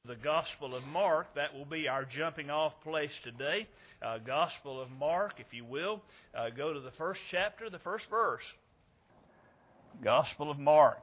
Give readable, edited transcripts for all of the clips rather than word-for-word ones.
The Gospel of Mark. That will be our jumping off place today. Gospel of Mark, if you will. Go to the first chapter, the first verse. Gospel of Mark.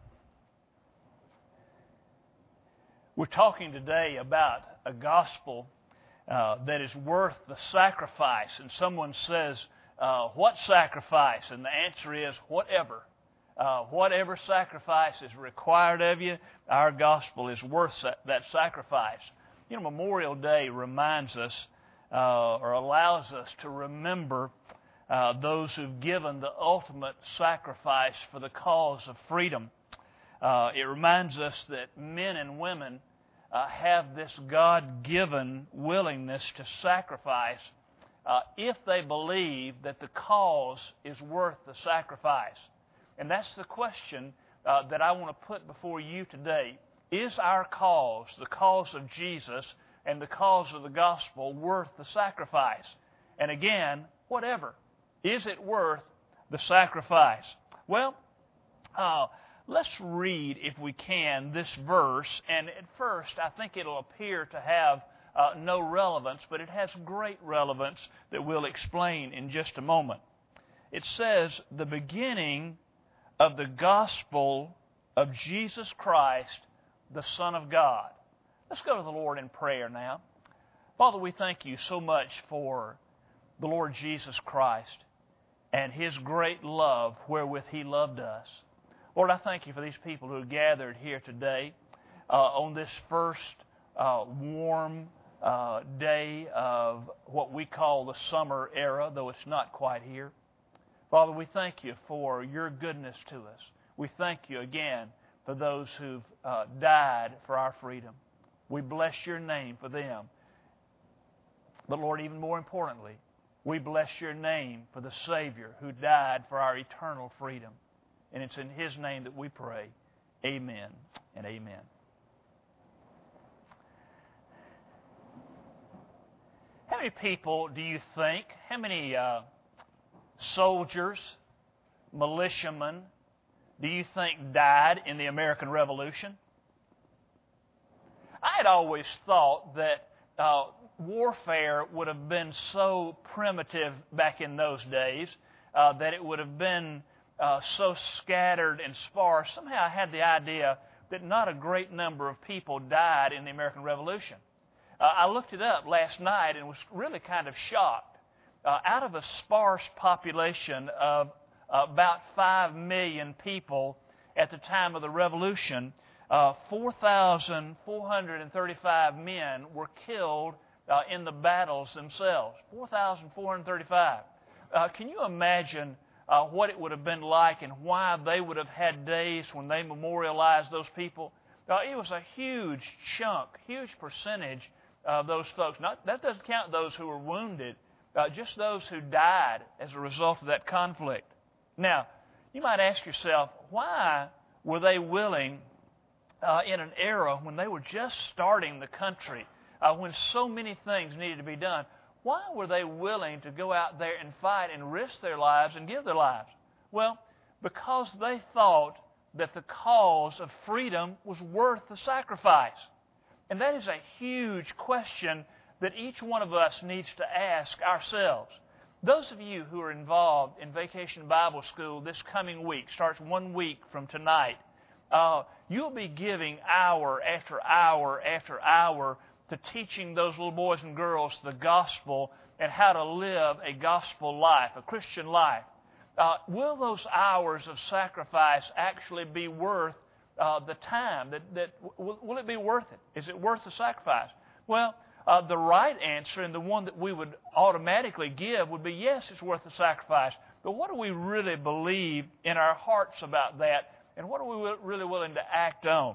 We're talking today about a gospel that is worth the sacrifice. And someone says, what sacrifice? And the answer is, whatever. Whatever sacrifice is required of you, our gospel is worth that sacrifice. You know, Memorial Day reminds us or allows us to remember those who've given the ultimate sacrifice for the cause of freedom. It reminds us that men and women have this God-given willingness to sacrifice if they believe that the cause is worth the sacrifice. And that's the question that I want to put before you today. Is our cause, the cause of Jesus and the cause of the gospel, worth the sacrifice? And again, whatever. Is it worth the sacrifice? Well, let's read, if we can, this verse. And at first, I think it'll appear to have no relevance, but it has great relevance that we'll explain in just a moment. It says, the beginning of the gospel of Jesus Christ, the Son of God. Let's go to the Lord in prayer now. Father, we thank you so much for the Lord Jesus Christ and His great love wherewith He loved us. Lord, I thank you for these people who are gathered here today on this first warm day of what we call the summer era, though it's not quite here. Father, we thank you for your goodness to us. We thank you again for those who've died for our freedom. We bless your name for them. But Lord, even more importantly, we bless your name for the Savior who died for our eternal freedom. And it's in His name that we pray. Amen and amen. How many people do you think, how many soldiers, militiamen, do you think died in the American Revolution? I had always thought that warfare would have been so primitive back in those days that it would have been so scattered and sparse. Somehow I had the idea that not a great number of people died in the American Revolution. I looked it up last night and was really kind of shocked. Out of a sparse population of about 5 million people at the time of the Revolution, 4,435 men were killed in the battles themselves. 4,435. Can you imagine what it would have been like and why they would have had days when they memorialized those people? It was a huge chunk, huge percentage of those folks. That doesn't count those who were wounded. Just those who died as a result of that conflict. Now, you might ask yourself, why were they willing in an era when they were just starting the country, when so many things needed to be done, why were they willing to go out there and fight and risk their lives and give their lives? Well, because they thought that the cause of freedom was worth the sacrifice. And that is a huge question that each one of us needs to ask ourselves. Those of you who are involved in Vacation Bible School this coming week, starts 1 week from tonight, you'll be giving hour after hour after hour to teaching those little boys and girls the gospel and how to live a gospel life, a Christian life. Will those hours of sacrifice actually be worth the time? Will it be worth it? Is it worth the sacrifice? Well, the right answer, and the one that we would automatically give, would be yes, it's worth the sacrifice. But what do we really believe in our hearts about that? And what are we really willing to act on?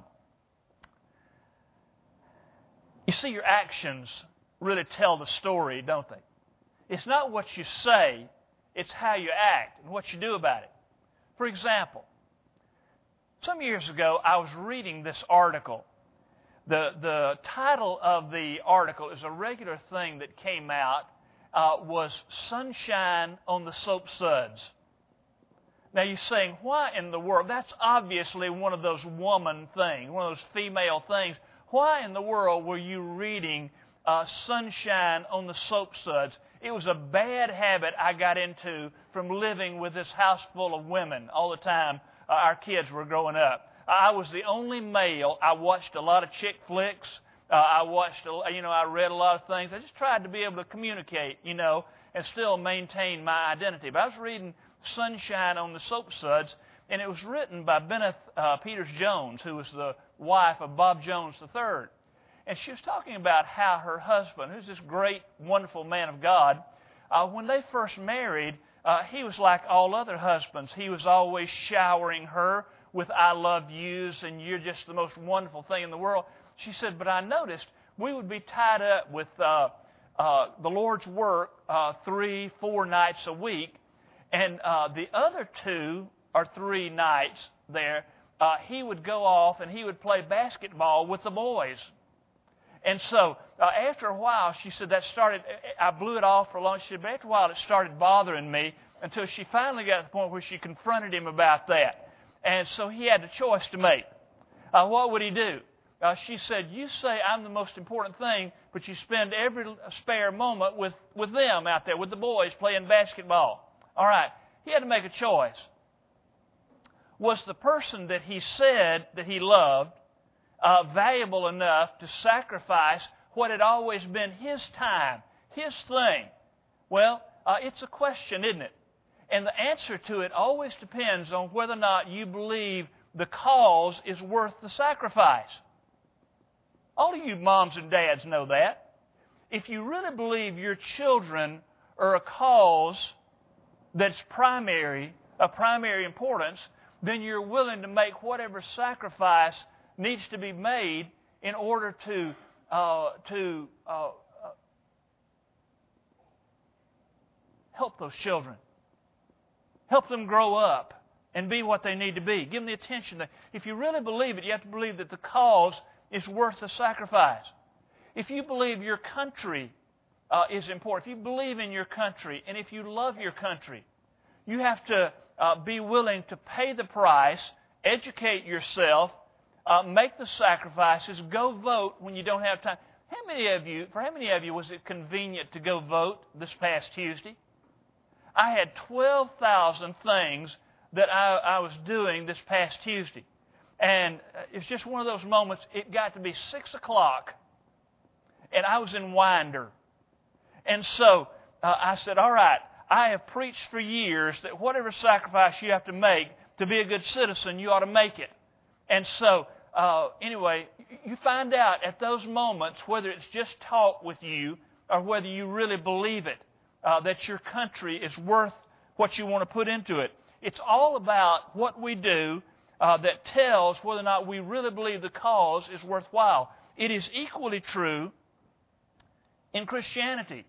You see, your actions really tell the story, don't they? It's not what you say, it's how you act and what you do about it. For example, some years ago, I was reading this article. The title of the article is a regular thing that came out, was Sunshine on the Soap Suds. Now you're saying, why in the world? That's obviously one of those woman things, one of those female things. why in the world were you reading Sunshine on the Soap Suds? It was a bad habit I got into from living with this house full of women all the time our kids were growing up. I was the only male. I watched a lot of chick flicks. I read a lot of things. I just tried to be able to communicate, and still maintain my identity. But I was reading Sunshine on the Soap Suds, and it was written by Benneth Peters Jones, who was the wife of Bob Jones III. And she was talking about how her husband, who's this great, wonderful man of God, when they first married, he was like all other husbands. He was always showering her with I love yous, and you're just the most wonderful thing in the world. She said, but I noticed we would be tied up with the Lord's work 3-4 nights a week, and the other 2 or 3 nights there, he would go off and he would play basketball with the boys. And so after a while, she said, I blew it off for a long. She said, but after a while it started bothering me until she finally got to the point where she confronted him about that. And so he had a choice to make. What would he do? She said, you say I'm the most important thing, but you spend every spare moment with them out there, with the boys playing basketball. All right, he had to make a choice. Was the person that he said that he loved valuable enough to sacrifice what had always been his time, his thing? Well, it's a question, isn't it? And the answer to it always depends on whether or not you believe the cause is worth the sacrifice. All of you moms and dads know that. If you really believe your children are a cause that's of primary importance, then you're willing to make whatever sacrifice needs to be made in order to help those children. Help them grow up and be what they need to be. Give them the attention. If you really believe it, you have to believe that the cause is worth the sacrifice. If you believe your country is important, if you believe in your country, and if you love your country, you have to be willing to pay the price, educate yourself, make the sacrifices, go vote when you don't have time. For how many of you was it convenient to go vote this past Tuesday? I had 12,000 things that I was doing this past Tuesday. And it's just one of those moments, it got to be 6 o'clock, and I was in Winder. And so I said, all right, I have preached for years that whatever sacrifice you have to make to be a good citizen, you ought to make it. And so, anyway, you find out at those moments whether it's just talk with you or whether you really believe it, that your country is worth what you want to put into it. It's all about what we do that tells whether or not we really believe the cause is worthwhile. It is equally true in Christianity.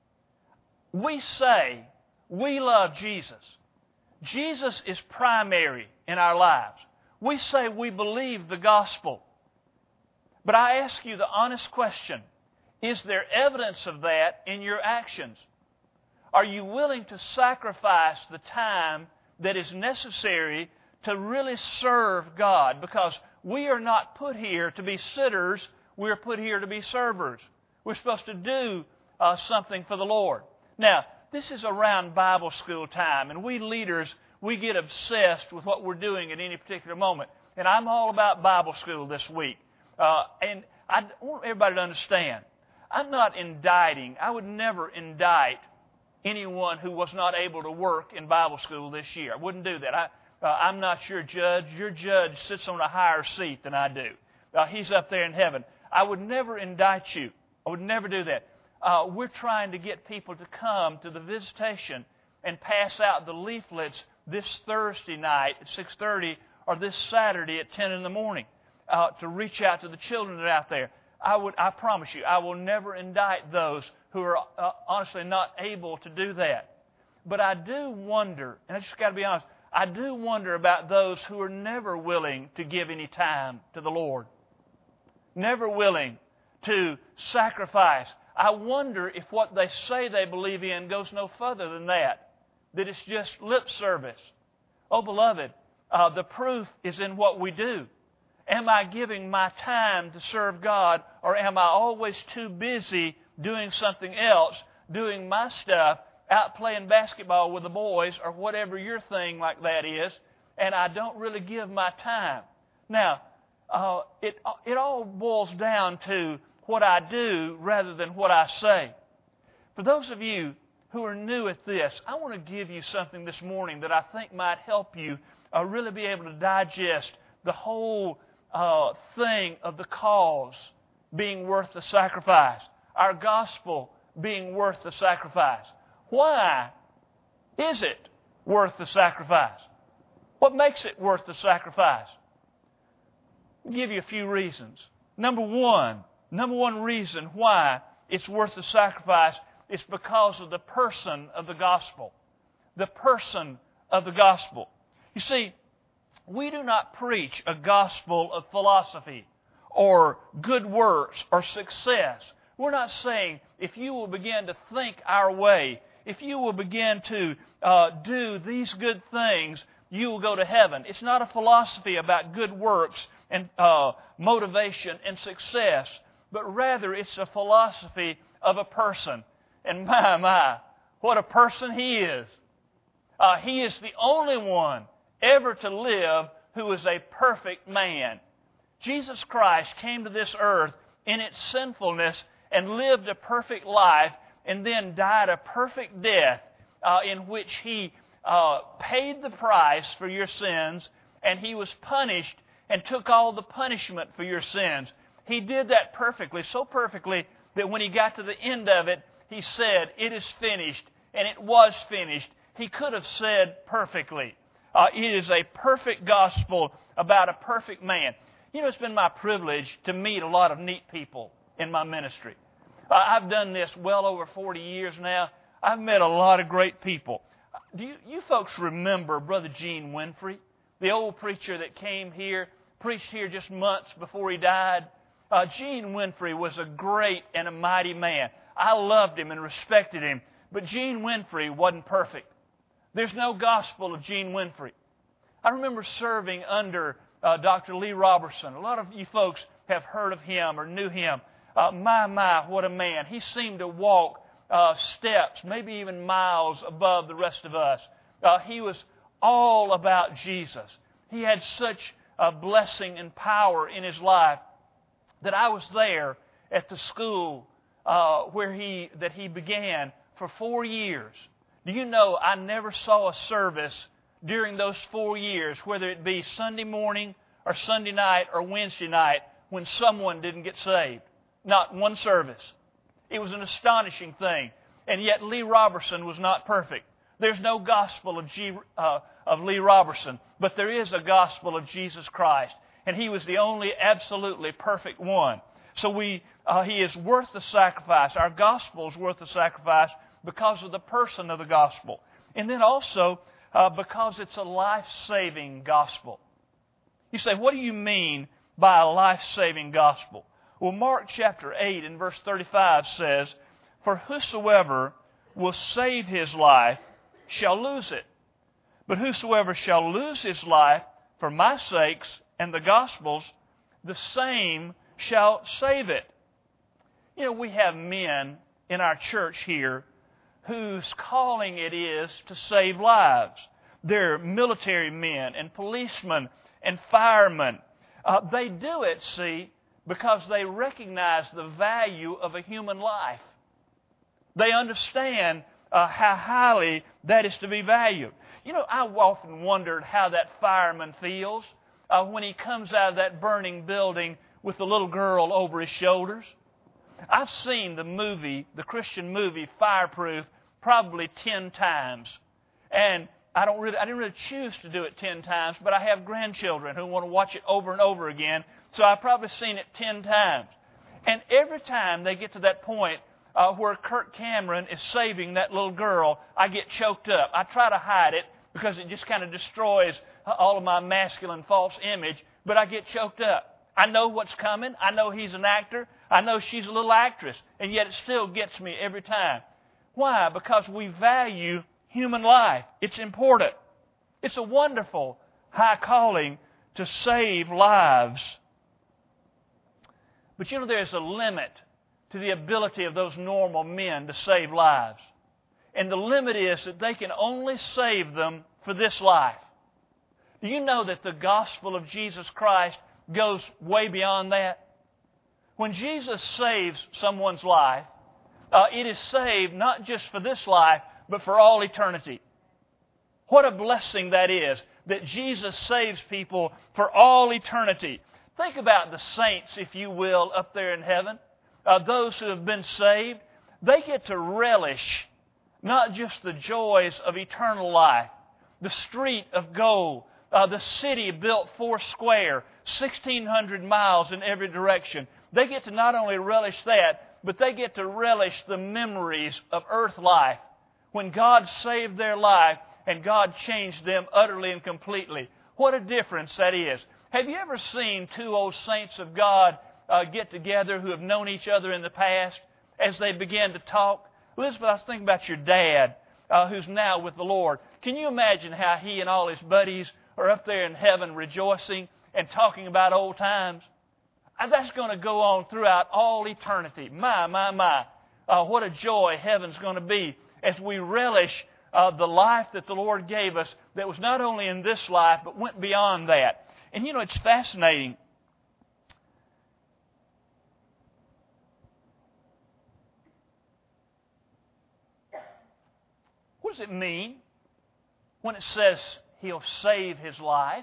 We say we love Jesus. Jesus is primary in our lives. We say we believe the gospel. But I ask you the honest question, is there evidence of that in your actions? Are you willing to sacrifice the time that is necessary to really serve God? Because we are not put here to be sitters. We are put here to be servers. We're supposed to do something for the Lord. Now, this is around Bible school time, and we leaders, we get obsessed with what we're doing at any particular moment. And I'm all about Bible school this week. And I want everybody to understand, I'm not indicting. I would never indict anyone who was not able to work in Bible school this year. I wouldn't do that. I'm not your judge. Your judge sits on a higher seat than I do. He's up there in heaven. I would never indict you. I would never do that. We're trying to get people to come to the visitation and pass out the leaflets this Thursday night at 6:30 or this Saturday at 10 in the morning to reach out to the children that are out there. I promise you, I will never indict those who are honestly not able to do that. But I do wonder, and I just got to be honest, I do wonder about those who are never willing to give any time to the Lord. Never willing to sacrifice. I wonder if what they say they believe in goes no further than that. That it's just lip service. Oh, beloved, the proof is in what we do. Am I giving my time to serve God, or am I always too busy doing something else, doing my stuff, out playing basketball with the boys, or whatever your thing like that is, and I don't really give my time? Now, it all boils down to what I do rather than what I say. For those of you who are new at this, I want to give you something this morning that I think might help you really be able to digest the whole thing of the cause being worth the sacrifice, our gospel being worth the sacrifice. Why is it worth the sacrifice? What makes it worth the sacrifice? I'll give you a few reasons. Number one reason why it's worth the sacrifice is because of the person of the gospel. The person of the gospel. You see, we do not preach a gospel of philosophy or good works or success. We're not saying if you will begin to think our way, if you will begin to do these good things, you will go to heaven. It's not a philosophy about good works and motivation and success, but rather it's a philosophy of a person. And my, what a person he is. He is the only one ever to live who is a perfect man. Jesus Christ came to this earth in its sinfulness and lived a perfect life and then died a perfect death in which He paid the price for your sins, and He was punished and took all the punishment for your sins. He did that perfectly, so perfectly that when He got to the end of it, He said, "It is finished," and it was finished. He could have said perfectly. It is a perfect gospel about a perfect man. You know, it's been my privilege to meet a lot of neat people in my ministry. I've done this well over 40 years now. I've met a lot of great people. Do you folks remember Brother Gene Winfrey, the old preacher that came here, preached here just months before he died? Gene Winfrey was a great and a mighty man. I loved him and respected him, but Gene Winfrey wasn't perfect. There's no gospel of Gene Winfrey. I remember serving under Dr. Lee Roberson. A lot of you folks have heard of him or knew him. My, what a man. He seemed to walk steps, maybe even miles above the rest of us. He was all about Jesus. He had such a blessing and power in his life that I was there at the school that he began for 4 years. Do you know I never saw a service during those 4 years, whether it be Sunday morning or Sunday night or Wednesday night, when someone didn't get saved? Not one service. It was an astonishing thing. And yet Lee Roberson was not perfect. There's no gospel of Lee Roberson, but there is a gospel of Jesus Christ. And He was the only absolutely perfect one. So He is worth the sacrifice. Our gospel is worth the sacrifice because of the person of the gospel. And then also because it's a life-saving gospel. You say, what do you mean by a life-saving gospel? Well, Mark chapter 8 and verse 35 says, "For whosoever will save his life shall lose it. But whosoever shall lose his life for my sakes and the gospel's, the same shall save it." You know, we have men in our church here whose calling it is to save lives. They're military men and policemen and firemen. They do it, see, because they recognize the value of a human life. They understand how highly that is to be valued. You know, I've often wondered how that fireman feels when he comes out of that burning building with the little girl over his shoulders. I've seen the Christian movie Fireproof, probably 10 times. And I didn't really choose to do it 10 times, but I have grandchildren who want to watch it over and over again, so I've probably seen it 10 times. And every time they get to that point where Kirk Cameron is saving that little girl, I get choked up. I try to hide it because it just kind of destroys all of my masculine false image, but I get choked up. I know what's coming. I know he's an actor. I know she's a little actress, and yet it still gets me every time. Why? Because we value human life. It's important. It's a wonderful high calling to save lives. But you know, there's a limit to the ability of those normal men to save lives. And the limit is that they can only save them for this life. Do you know that the gospel of Jesus Christ goes way beyond that? When Jesus saves someone's life, it is saved not just for this life, but for all eternity. What a blessing that is, that Jesus saves people for all eternity. Think about the saints, if you will, up there in heaven. Those who have been saved, they get to relish not just the joys of eternal life, the street of gold, the city built 4 square, 1,600 miles in every direction. They get to not only relish that, but they get to relish the memories of earth life, when God saved their life and God changed them utterly and completely. What a difference that is. Have you ever seen 2 old saints of God get together who have known each other in the past as they began to talk? Elizabeth, I was thinking about your dad who's now with the Lord. Can you imagine how he and all his buddies are up there in heaven rejoicing and talking about old times? That's going to go on throughout all eternity. My. What a joy heaven's going to be as we relish the life that the Lord gave us that was not only in this life but went beyond that. And you know, it's fascinating. What does it mean when it says He'll save his life?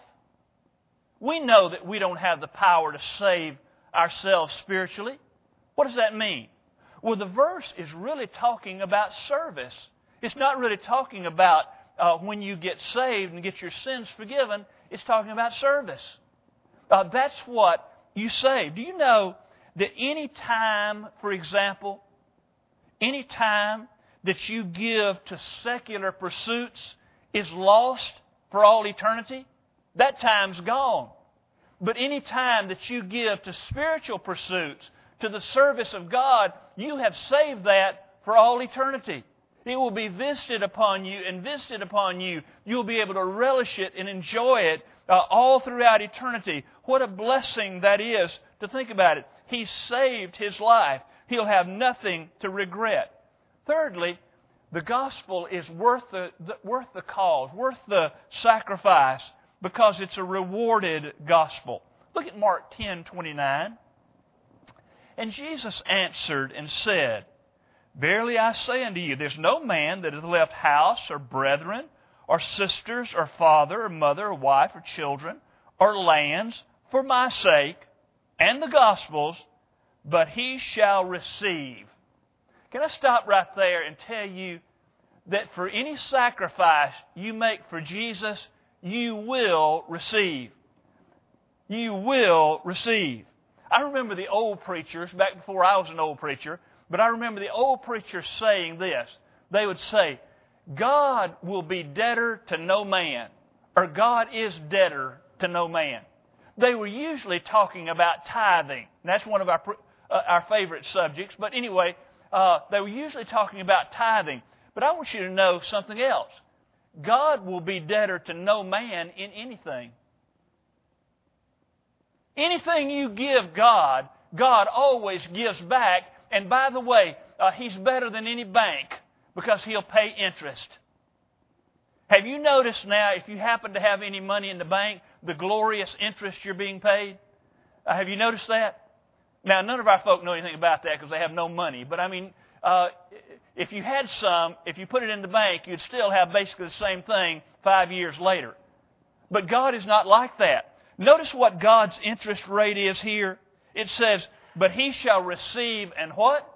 We know that we don't have the power to save ourselves spiritually. What does that mean? Well, the verse is really talking about service. It's not really talking about when you get saved and get your sins forgiven. It's talking about service. That's what you save. Do you know that any time, for example, any time that you give to secular pursuits is lost for all eternity? That time's gone. But any time that you give to spiritual pursuits, to the service of God, you have saved that for all eternity. It will be visited upon you and visited upon you. You'll be able to relish it and enjoy it all throughout eternity. What a blessing that is to think about it. He saved his life. He'll have nothing to regret. Thirdly, the gospel is worth the cause, worth the sacrifice, because it's a rewarded gospel. Look at Mark 10:29. And Jesus answered and said, Verily I say unto you, there's no man that hath left house or brethren or sisters or father or mother or wife or children or lands for my sake and the gospel's, but he shall receive. Can I stop right there and tell you that for any sacrifice you make for Jesus, you will receive. You will receive. I remember the old preachers, back before I was an old preacher, but I remember the old preachers saying this. They would say, God will be debtor to no man, or God is debtor to no man. They were usually talking about tithing. And that's one of our favorite subjects. But anyway, they were usually talking about tithing. But I want you to know something else. God will be debtor to no man in anything. Anything you give God, God always gives back. And by the way, He's better than any bank because He'll pay interest. Have you noticed now, if you happen to have any money in the bank, the glorious interest you're being paid? Have you noticed that? Now, none of our folk know anything about that because they have no money. But I mean, if you had some, if you put it in the bank, you'd still have basically the same thing 5 years later. But God is not like that. Notice what God's interest rate is here. It says, but he shall receive, and what?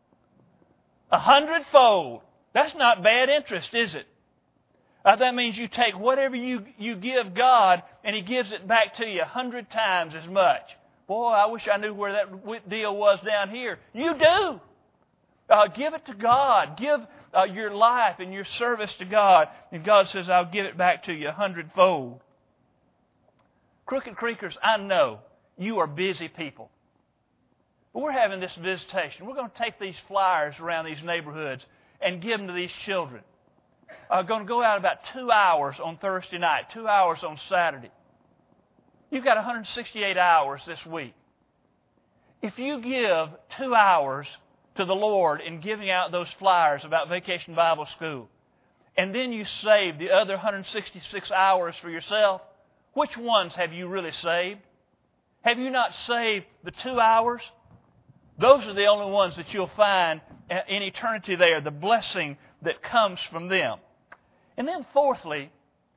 100-fold. That's not bad interest, is it? That means you take whatever you give God, and He gives it back to you 100 times as much. Boy, I wish I knew where that deal was down here. You do. Give it to God. Give your life and your service to God. And God says, I'll give it back to you 100-fold. Crooked Creekers, I know you are busy people. But we're having this visitation. We're going to take these flyers around these neighborhoods and give them to these children. Going to go out about 2 hours on Thursday night, 2 hours on Saturday. You've got 168 hours this week. If you give 2 hours to the Lord in giving out those flyers about Vacation Bible School, and then you save the other 166 hours for yourself, which ones have you really saved? Have you not saved the 2 hours? Those are the only ones that you'll find in eternity there, the blessing that comes from them. And then fourthly,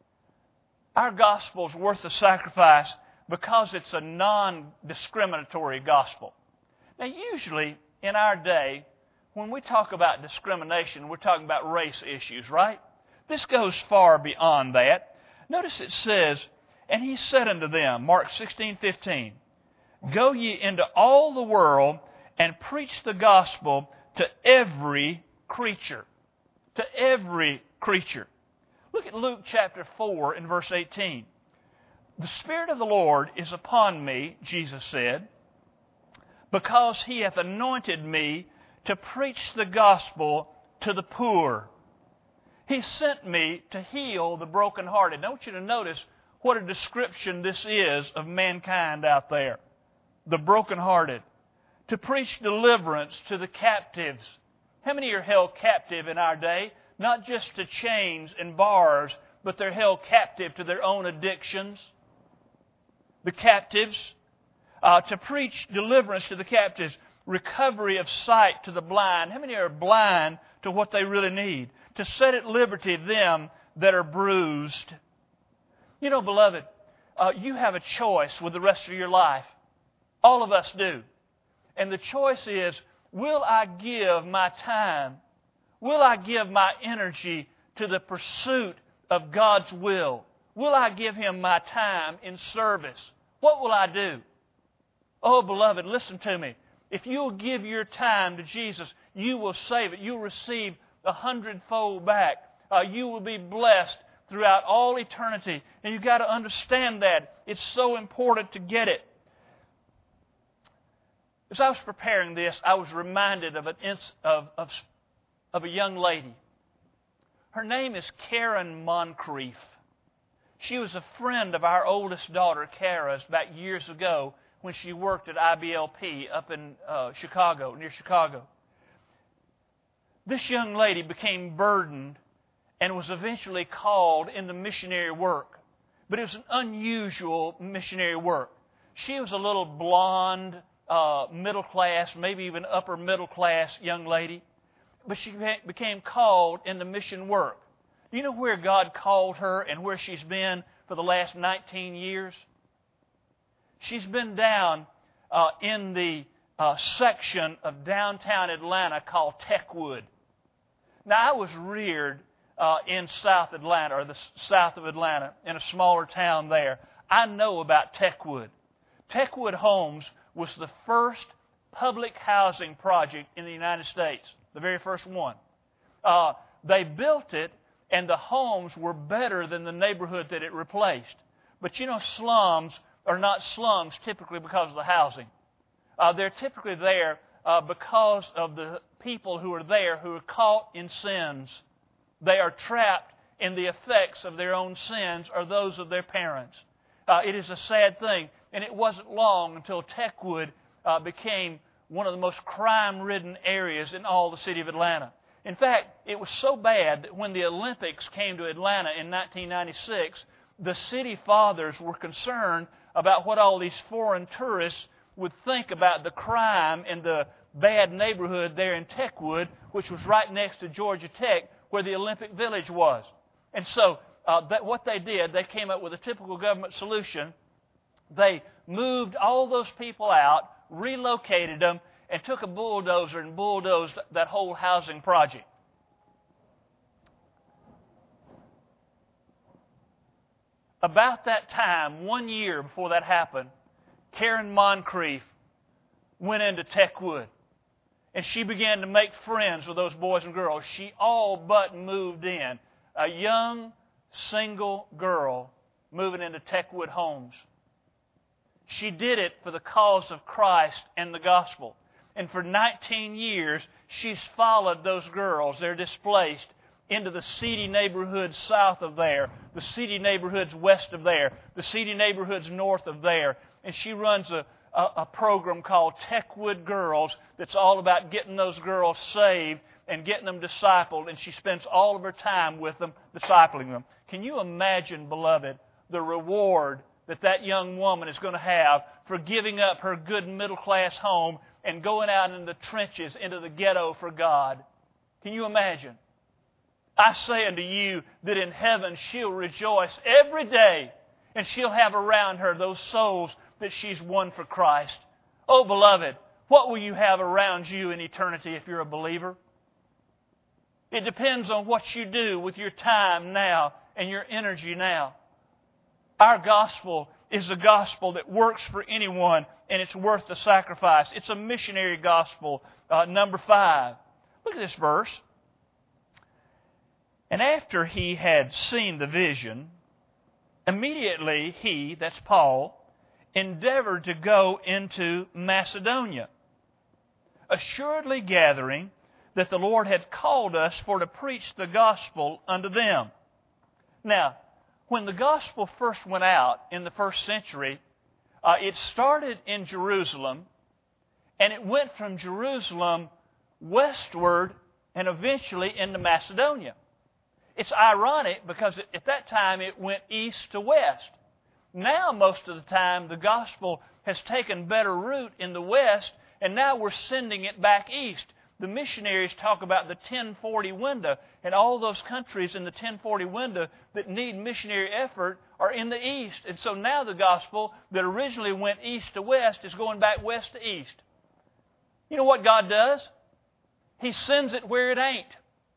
our gospel is worth the sacrifice because it's a non-discriminatory gospel. Now, usually in our day, when we talk about discrimination, we're talking about race issues, right? This goes far beyond that. Notice it says, and he said unto them, Mark 16:15, go ye into all the world and preach the gospel to every creature. To every creature. Look at Luke chapter 4 and verse 18. The Spirit of the Lord is upon me, Jesus said, because He hath anointed me to preach the gospel to the poor. He sent me to heal the brokenhearted. I want you to notice what a description this is of mankind out there. The brokenhearted. To preach deliverance to the captives. How many are held captive in our day? Not just to chains and bars, but they're held captive to their own addictions. The captives. To preach deliverance to the captives. Recovery of sight to the blind. How many are blind to what they really need? To set at liberty them that are bruised. You know, beloved, you have a choice with the rest of your life. All of us do. And the choice is, will I give my time? Will I give my energy to the pursuit of God's will? Will I give Him my time in service? What will I do? Oh, beloved, listen to me. If you'll give your time to Jesus, you will save it. You'll receive 100-fold back. You will be blessed throughout all eternity. And you've got to understand that. It's so important to get it. As I was preparing this, I was reminded of a young lady. Her name is Karen Moncrief. She was a friend of our oldest daughter, Kara's, back years ago when she worked at IBLP up in Chicago, near Chicago. This young lady became burdened and was eventually called into missionary work. But it was an unusual missionary work. She was a little blonde, middle class, maybe even upper middle class young lady. But she became called into mission work. Do you know where God called her and where she's been for the last 19 years? She's been down in the section of downtown Atlanta called Techwood. Now, I was reared in South Atlanta, or the south of Atlanta, in a smaller town there. I know about Techwood. Techwood Homes was the first public housing project in the United States, the very first one. They built it, and the homes were better than the neighborhood that it replaced. But you know, slums are not slums typically because of the housing. They're typically there because of the people who are there who are caught in sins. They are trapped in the effects of their own sins or those of their parents. It is a sad thing. And it wasn't long until Techwood became one of the most crime-ridden areas in all the city of Atlanta. In fact, it was so bad that when the Olympics came to Atlanta in 1996, the city fathers were concerned about what all these foreign tourists would think about the crime in the bad neighborhood there in Techwood, which was right next to Georgia Tech, where the Olympic Village was. And so what they did, they came up with a typical government solution. They moved all those people out, relocated them, and took a bulldozer and bulldozed that whole housing project. About that time, 1 year before that happened, Karen Moncrief went into Techwood. And she began to make friends with those boys and girls. She all but moved in. A young, single girl moving into Techwood Homes. She did it for the cause of Christ and the gospel. And for 19 years, she's followed those girls. They're displaced. into the seedy neighborhoods south of there, the seedy neighborhoods west of there, the seedy neighborhoods north of there. And she runs a program called Techwood Girls that's all about getting those girls saved and getting them discipled. And she spends all of her time with them, discipling them. Can you imagine, beloved, the reward that young woman is going to have for giving up her good middle-class home and going out in the trenches, into the ghetto for God? Can you imagine? I say unto you that in heaven she'll rejoice every day, and she'll have around her those souls that she's won for Christ. Oh, beloved, what will you have around you in eternity if you're a believer? It depends on what you do with your time now and your energy now. Our gospel is a gospel that works for anyone, and it's worth the sacrifice. It's a missionary gospel. Number 5. Look at this verse. And after he had seen the vision, immediately he, that's Paul, endeavored to go into Macedonia, assuredly gathering that the Lord had called us for to preach the gospel unto them. Now, when the gospel first went out in the first century, it started in Jerusalem, and it went from Jerusalem westward and eventually into Macedonia. It's ironic because at that time it went east to west. Now most of the time the gospel has taken better root in the west, and now we're sending it back east. The missionaries talk about the 1040 window, and all those countries in the 1040 window that need missionary effort are in the east. And so now the gospel that originally went east to west is going back west to east. You know what God does? He sends it where it ain't.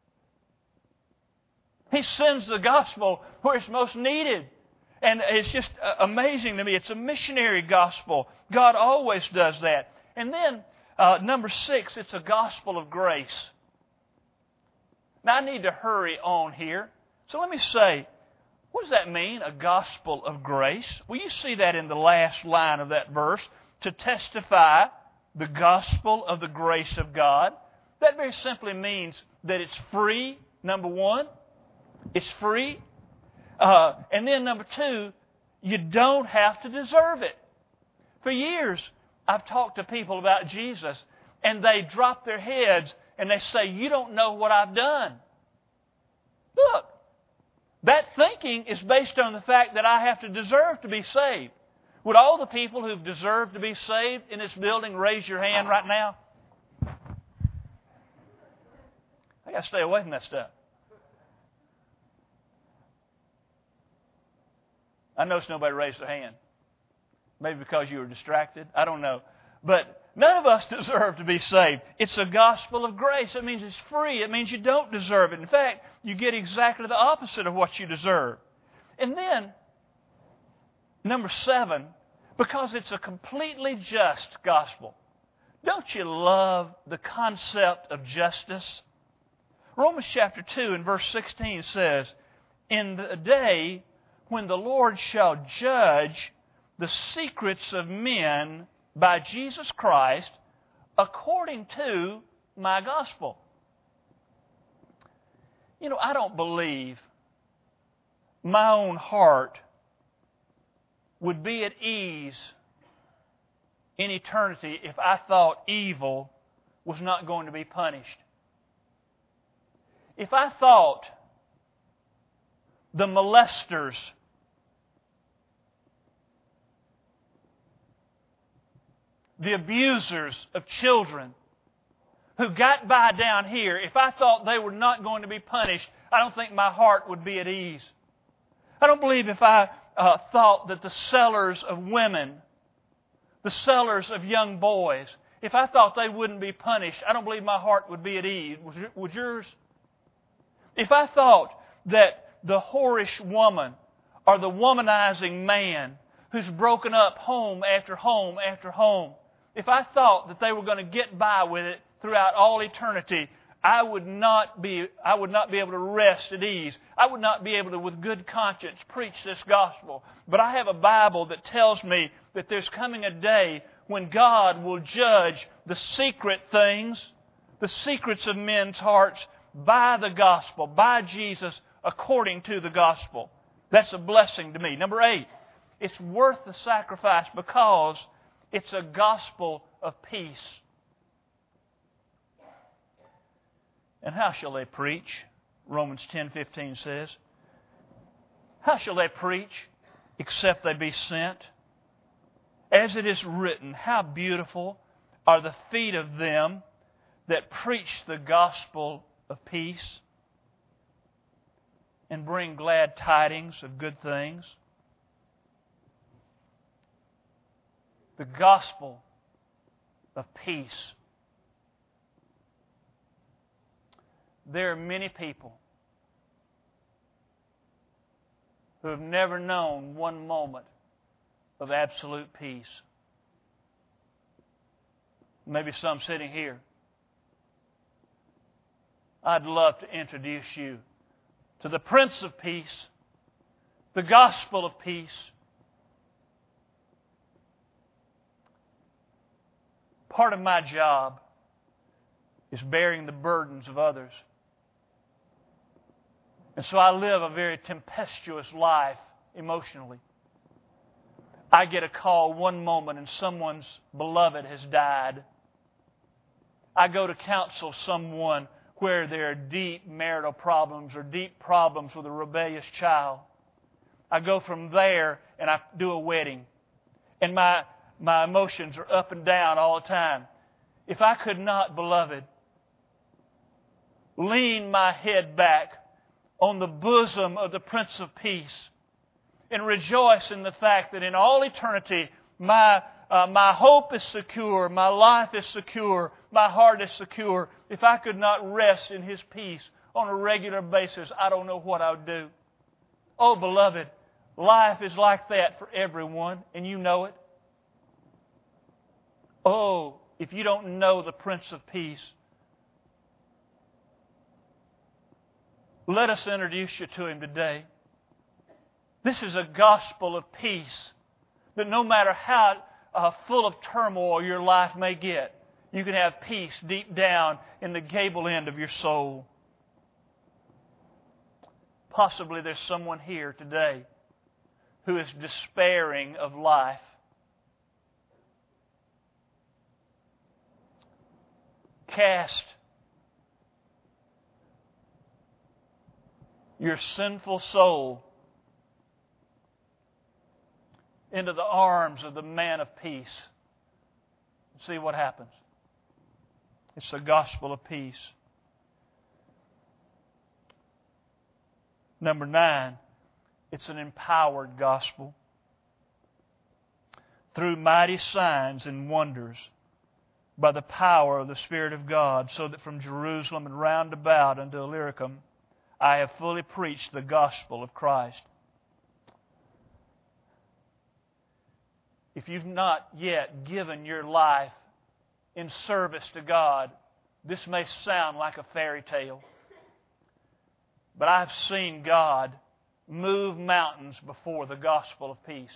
He sends the gospel where it's most needed. And it's just amazing to me. It's a missionary gospel. God always does that. And then, number 6, it's a gospel of grace. Now, I need to hurry on here. So let me say, what does that mean, a gospel of grace? Well, you see that in the last line of that verse. To testify the gospel of the grace of God. That very simply means that it's free, number 1. It's free. And then number 2, you don't have to deserve it. For years, I've talked to people about Jesus, and they drop their heads and they say, "You don't know what I've done." Look, that thinking is based on the fact that I have to deserve to be saved. Would all the people who've deserved to be saved in this building raise your hand right now? I got to stay away from that stuff. I noticed nobody raised their hand. Maybe because you were distracted. I don't know. But none of us deserve to be saved. It's a gospel of grace. It means it's free. It means you don't deserve it. In fact, you get exactly the opposite of what you deserve. And then, number 7, because it's a completely just gospel. Don't you love the concept of justice? Romans chapter 2 and verse 16 says, "In the day when the Lord shall judge the secrets of men by Jesus Christ according to my gospel." You know, I don't believe my own heart would be at ease in eternity if I thought evil was not going to be punished. If I thought the molesters, the abusers of children who got by down here, if I thought they were not going to be punished, I don't think my heart would be at ease. I don't believe if I thought that the sellers of women, the sellers of young boys, if I thought they wouldn't be punished, I don't believe my heart would be at ease. Would yours? If I thought that the whorish woman or the womanizing man who's broken up home after home after home, if I thought that they were going to get by with it throughout all eternity, I would not be able to rest at ease. I would not be able to, with good conscience, preach this gospel. But I have a Bible that tells me that there's coming a day when God will judge the secret things, the secrets of men's hearts, by the gospel, by Jesus, according to the gospel. That's a blessing to me. Number 8, it's worth the sacrifice because it's a gospel of peace. And how shall they preach? Romans 10:15 says. How shall they preach except they be sent? As it is written, how beautiful are the feet of them that preach the gospel of peace and bring glad tidings of good things. The gospel of peace. There are many people who have never known one moment of absolute peace. Maybe some sitting here. I'd love to introduce you to the Prince of Peace, the gospel of peace. Part of my job is bearing the burdens of others. And so I live a very tempestuous life emotionally. I get a call one moment and someone's beloved has died. I go to counsel someone where there are deep marital problems or deep problems with a rebellious child. I go from there and I do a wedding. And my emotions are up and down all the time. If I could not, beloved, lean my head back on the bosom of the Prince of Peace and rejoice in the fact that in all eternity my hope is secure, my life is secure, my heart is secure. If I could not rest in His peace on a regular basis, I don't know what I would do. Oh, beloved, life is like that for everyone, and you know it. Oh, if you don't know the Prince of Peace, let us introduce you to Him today. This is a gospel of peace that no matter how full of turmoil your life may get, you can have peace deep down in the gable end of your soul. Possibly there's someone here today who is despairing of life. Cast your sinful soul into the arms of the man of peace. See what happens. It's the gospel of peace. Number 9, it's an empowered gospel. Through mighty signs and wonders, by the power of the Spirit of God, so that from Jerusalem and round about unto Illyricum, I have fully preached the gospel of Christ. If you've not yet given your life in service to God, this may sound like a fairy tale. But I've seen God move mountains before the gospel of peace.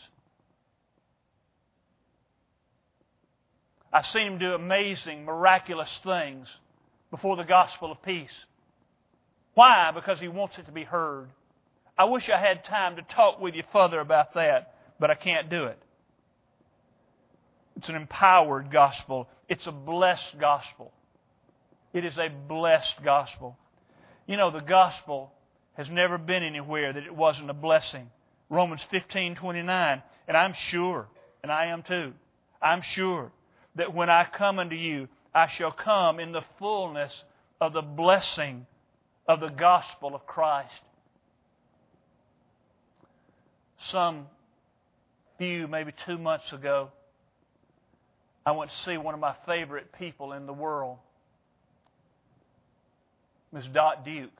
I've seen Him do amazing, miraculous things before the gospel of peace. Why? Because He wants it to be heard. I wish I had time to talk with you further about that, but I can't do it. It's an empowered gospel. It's a blessed gospel. It is a blessed gospel. You know, the gospel has never been anywhere that it wasn't a blessing. Romans 15:29, and I'm sure, and I am too, I'm sure that when I come unto you, I shall come in the fullness of the blessing of the gospel of Christ. Some few, maybe 2 months ago, I went to see one of my favorite people in the world, Ms. Dot Duke,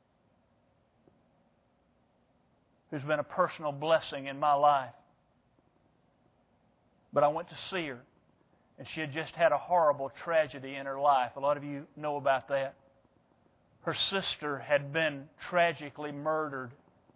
who's been a personal blessing in my life. But I went to see her, and she had just had a horrible tragedy in her life. A lot of you know about that. Her sister had been tragically murdered.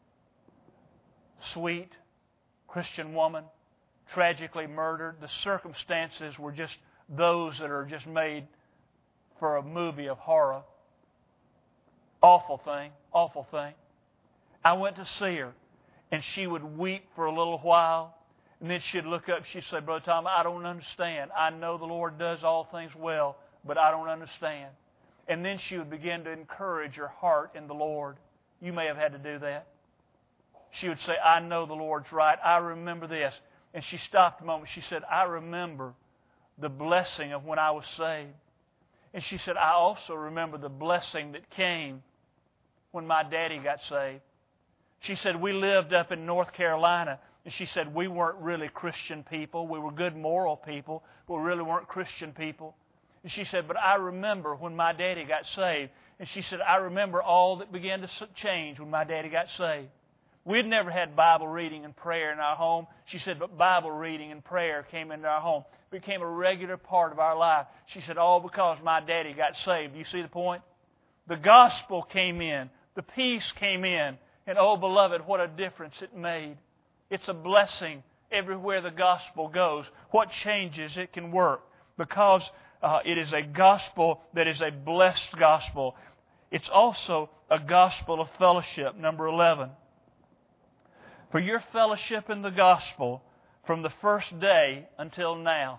Sweet Christian woman, tragically murdered. The circumstances were just those that are just made for a movie of horror. Awful thing, awful thing. I went to see her, and she would weep for a little while, and then she'd look up and she'd say, Brother Tom, I don't understand. I know the Lord does all things well, but I don't understand. And then she would begin to encourage her heart in the Lord. You may have had to do that. She would say, I know the Lord's right. I remember this. And she stopped a moment. She said, I remember the blessing of when I was saved. And she said, I also remember the blessing that came when my daddy got saved. She said, we lived up in North Carolina, and she said, we weren't really Christian people. We were good moral people, but we really weren't Christian people. And she said, but I remember when my daddy got saved. And she said, I remember all that began to change when my daddy got saved. We'd never had Bible reading and prayer in our home. She said, but Bible reading and prayer came into our home. It became a regular part of our life. She said, all because my daddy got saved. Do you see the point? The gospel came in. The peace came in. And oh, beloved, what a difference it made. It's a blessing everywhere the gospel goes. What changes it can work because it is a gospel that is a blessed gospel. It's also a gospel of fellowship. Number 11. For your fellowship in the gospel from the first day until now.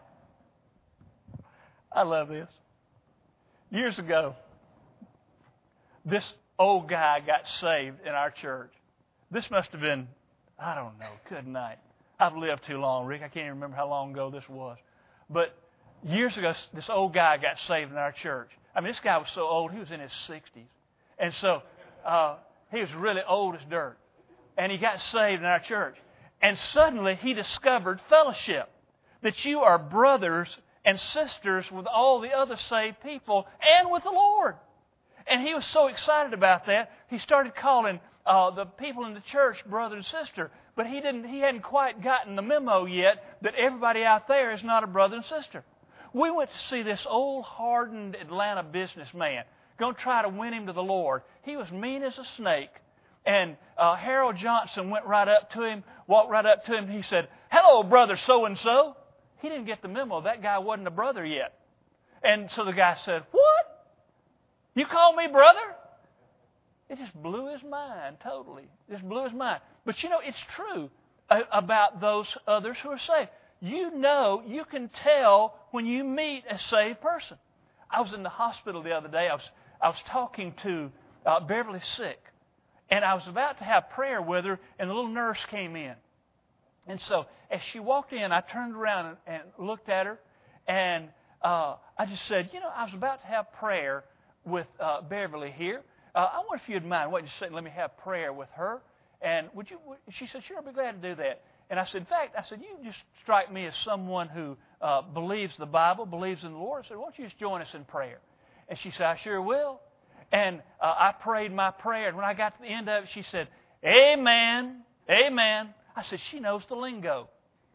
I love this. Years ago, this old guy got saved in our church. This must have been, I don't know, good night. I've lived too long, Rick. I can't even remember how long ago this was. But years ago, this old guy got saved in our church. I mean, this guy was so old, he was in his 60s. And so he was really old as dirt. And he got saved in our church. And suddenly he discovered fellowship. That you are brothers and sisters with all the other saved people and with the Lord. And he was so excited about that, he started calling the people in the church brother and sister. But he hadn't quite gotten the memo yet that everybody out there is not a brother and sister. We went to see this old hardened Atlanta businessman. Going to try to win him to the Lord. He was mean as a snake. And Harold Johnson went right up to him, walked right up to him. He said, hello, brother so-and-so. He didn't get the memo. That guy wasn't a brother yet. And so the guy said, what? You call me brother? It just blew his mind totally. It just blew his mind. But you know, it's true about those others who are saved. You know, you can tell when you meet a saved person. I was in the hospital the other day. I was talking to Beverly sick. And I was about to have prayer with her, and the little nurse came in. And so, as she walked in, I turned around and looked at her, and I just said, you know, I was about to have prayer with Beverly here. I wonder if you'd mind waiting just a second, let me have prayer with her. And would you? She said, sure, I'll be glad to do that. And I said, in fact, you just strike me as someone who believes the Bible, believes in the Lord. I said, why don't you just join us in prayer? And she said, I sure will. And I prayed my prayer. And when I got to the end of it, she said, amen, amen. I said, she knows the lingo.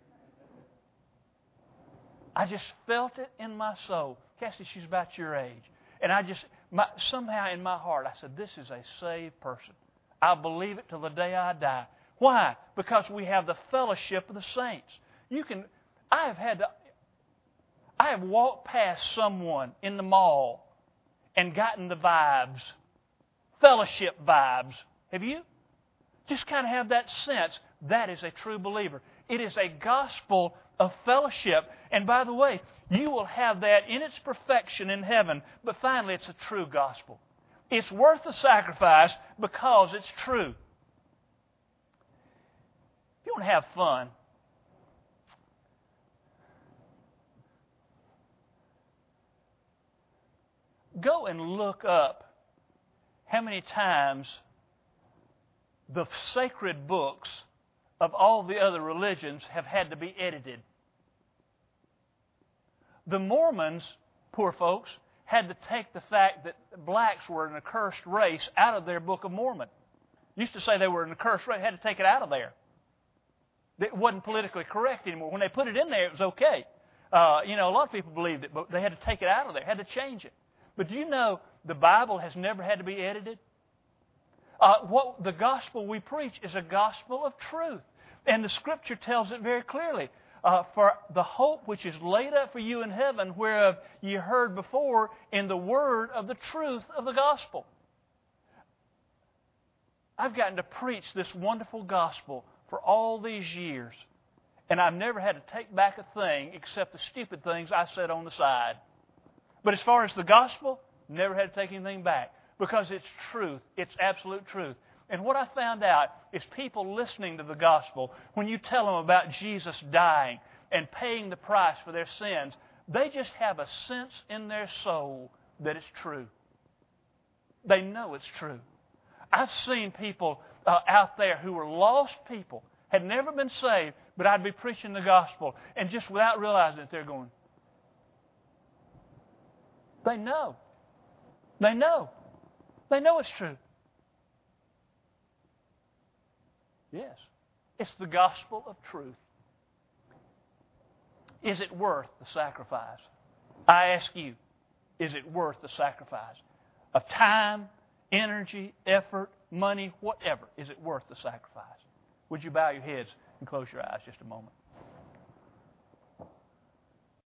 I just felt it in my soul. Cassie, she's about your age. And somehow in my heart, I said, this is a saved person. I'll believe it till the day I die. Why? Because we have the fellowship of the saints. I have walked past someone in the mall and gotten the vibes, fellowship vibes. Have you? Just kind of have that sense. That is a true believer. It is a gospel of fellowship. And by the way, you will have that in its perfection in heaven. But finally, it's a true gospel. It's worth the sacrifice because it's true. If you want to have fun, go and look up how many times the sacred books of all the other religions have had to be edited. The Mormons, poor folks, had to take the fact that blacks were an accursed race out of their Book of Mormon. Used to say they were an accursed race, had to take it out of there. It wasn't politically correct anymore. When they put it in there, it was okay. A lot of people believed it, but they had to take it out of there, had to change it. But do you know the Bible has never had to be edited? What the gospel we preach is a gospel of truth. And the Scripture tells it very clearly. For the hope which is laid up for you in heaven, whereof ye heard before in the word of the truth of the gospel. I've gotten to preach this wonderful gospel for all these years, and I've never had to take back a thing except the stupid things I said on the side. But as far as the gospel, never had to take anything back because it's truth. It's absolute truth. And what I found out is people listening to the gospel, when you tell them about Jesus dying and paying the price for their sins, they just have a sense in their soul that it's true. They know it's true. I've seen people out there who were lost people, had never been saved, but I'd be preaching the gospel, and just without realizing it, they're going, they know. They know. They know it's true. Yes. It's the gospel of truth. Is it worth the sacrifice? I ask you, is it worth the sacrifice? Of time, energy, effort, money, whatever. Is it worth the sacrifice? Would you bow your heads and close your eyes just a moment?